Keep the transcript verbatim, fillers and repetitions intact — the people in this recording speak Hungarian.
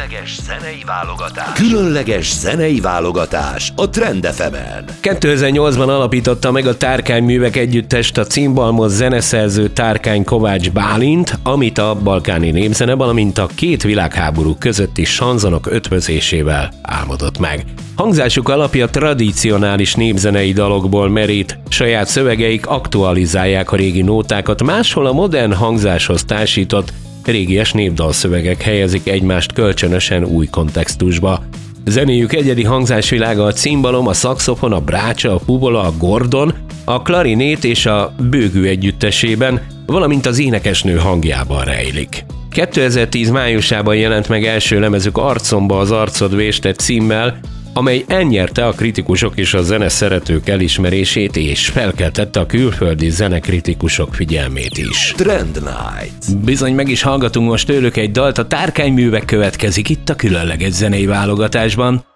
Különleges zenei válogatás. Különleges zenei válogatás a Trend ef emen. kétezer-nyolcban alapította meg a Tárkány Művek együttest a címbalmos zeneszerző Tárkány Kovács Bálint, amit a balkáni népzene, valamint a két világháború közötti sanzonok ötvözésével álmodott meg. Hangzásuk alapja tradicionális népzenei dalokból merít, saját szövegeik aktualizálják a régi nótákat, máshol a modern hangzáshoz társított régies népdalszövegek helyezik egymást kölcsönösen új kontextusba. Zenéjük egyedi hangzásvilága a cimbalom, a szaxofon, a brácsa, a pubola, a gordon, a klarinét és a bőgő együttesében, valamint az énekesnő hangjában rejlik. kétezer-tíz májusában jelent meg első lemezük Arcomba az arcod vésted címmel, amely elnyerte a kritikusok és a zene szeretők elismerését, és felkeltette a külföldi zenekritikusok figyelmét is. Trend Night. Bizony, meg is hallgatunk most tőlük egy dalt, a Tárkány Művek következik itt a különleges zenei válogatásban.